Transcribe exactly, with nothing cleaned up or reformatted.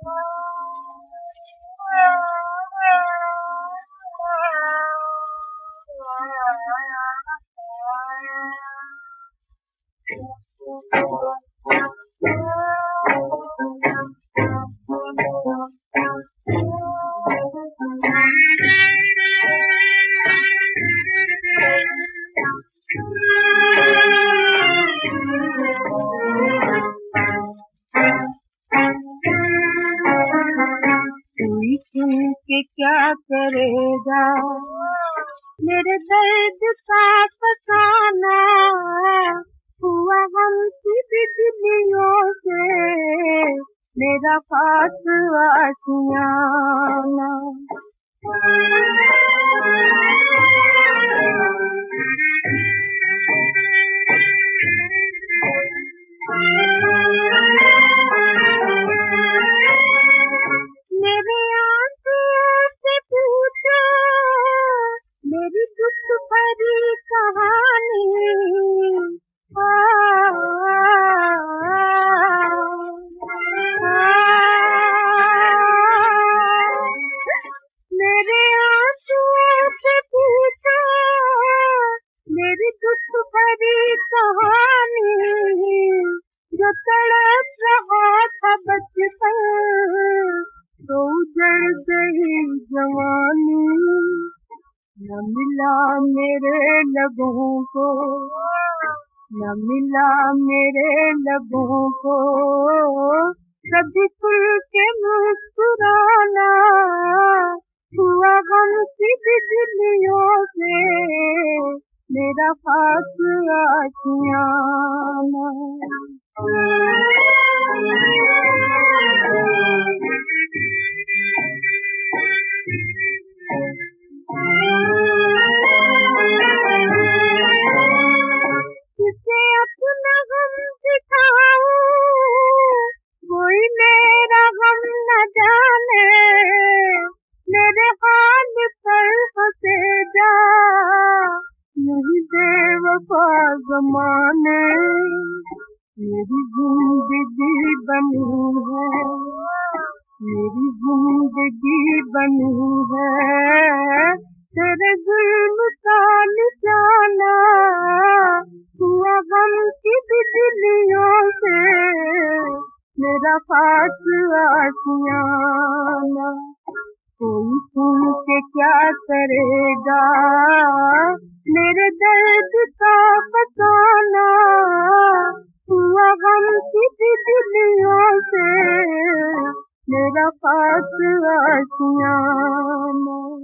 के क्या करेगा मेरे दर्द का फसाना, हुआ हमसी बिजलियों से मेरा पास आशियाना। मेरी दुख भरी कहानी आ, आ, मेरे आंसुओं से पूछो मेरी दुख भरी कहानी, जो तड़प रहा था बचपन तो उजड़ गई जवानी। न मिला मेरे लबों को, न मिला मेरे लबों को कभी खुल के मुस्कुराना, हुआ हमसी बिजलियों से मेरा खास आशियाना। किसे अपना गम दिखाऊं कोई मेरा गम न जाने, मेरे हाल पर हंसेगा यही बेवफा ज़माने। मेरी जिंदगी बनी है, मेरी जिंदगी बनी है तेरे जुल्म का निशाना, हुआ हमसी बिजलियों से मेरा खास आशियाना। कोई सुन के क्या करेगा मेरे दर्द का फसाना, हुआ हमसी बिजलियों से मेरा खास आशियाना।